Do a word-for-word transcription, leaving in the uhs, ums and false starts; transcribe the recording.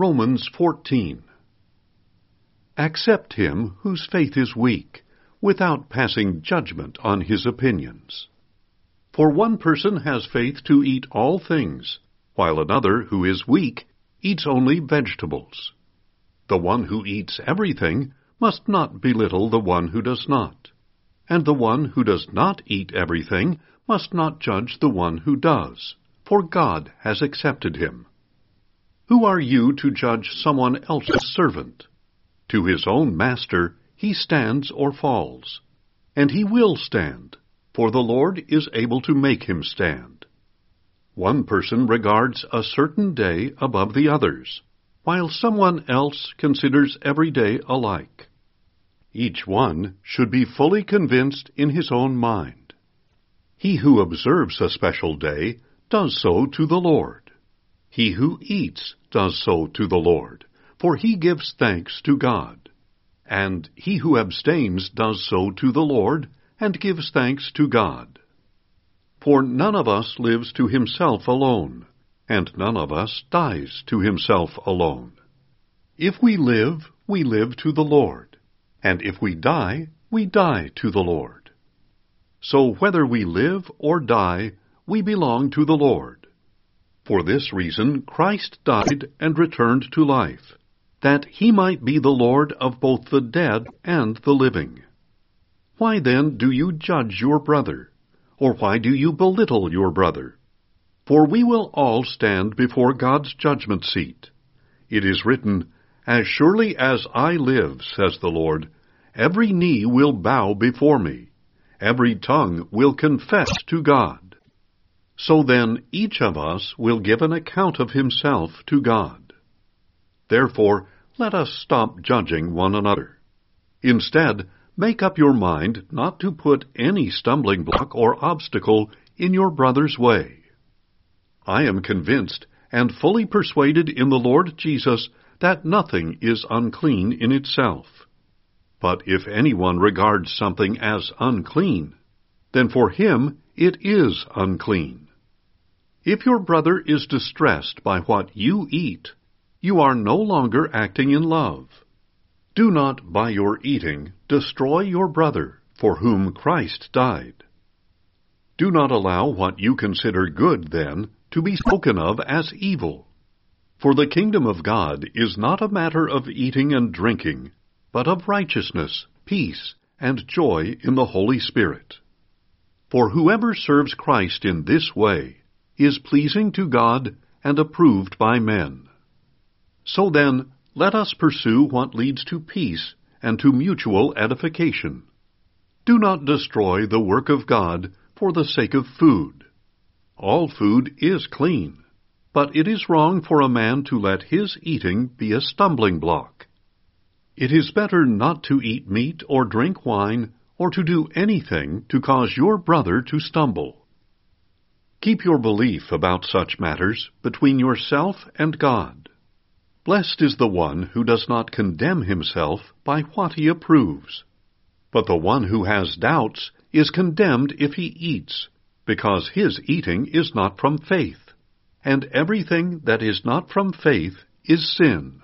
Romans fourteen. Accept him whose faith is weak, without passing judgment on his opinions. For one person has faith to eat all things, while another, who is weak, eats only vegetables. The one who eats everything must not belittle the one who does not, and the one who does not eat everything must not judge the one who does, for God has accepted him. Who are you to judge someone else's servant? To his own master he stands or falls, and he will stand, for the Lord is able to make him stand. One person regards a certain day above the others, while someone else considers every day alike. Each one should be fully convinced in his own mind. He who observes a special day does so to the Lord. He who eats does so to the Lord, for he gives thanks to God. And he who abstains does so to the Lord, and gives thanks to God. For none of us lives to himself alone, and none of us dies to himself alone. If we live, we live to the Lord, and if we die, we die to the Lord. So whether we live or die, we belong to the Lord. For this reason Christ died and returned to life, that he might be the Lord of both the dead and the living. Why then do you judge your brother? Or why do you belittle your brother? For we will all stand before God's judgment seat. It is written, As surely as I live, says the Lord, every knee will bow before me, every tongue will confess to God. So then each of us will give an account of himself to God. Therefore, let us stop judging one another. Instead, make up your mind not to put any stumbling block or obstacle in your brother's way. I am convinced and fully persuaded in the Lord Jesus that nothing is unclean in itself. But if anyone regards something as unclean, then for him it is unclean. If your brother is distressed by what you eat, you are no longer acting in love. Do not, by your eating, destroy your brother, for whom Christ died. Do not allow what you consider good, then, to be spoken of as evil. For the kingdom of God is not a matter of eating and drinking, but of righteousness, peace, and joy in the Holy Spirit. For whoever serves Christ in this way is pleasing to God and approved by men. So then, let us pursue what leads to peace and to mutual edification. Do not destroy the work of God for the sake of food. All food is clean, but it is wrong for a man to let his eating be a stumbling block. It is better not to eat meat or drink wine or to do anything to cause your brother to stumble. Keep your belief about such matters between yourself and God. Blessed is the one who does not condemn himself by what he approves. But the one who has doubts is condemned if he eats, because his eating is not from faith, and everything that is not from faith is sin.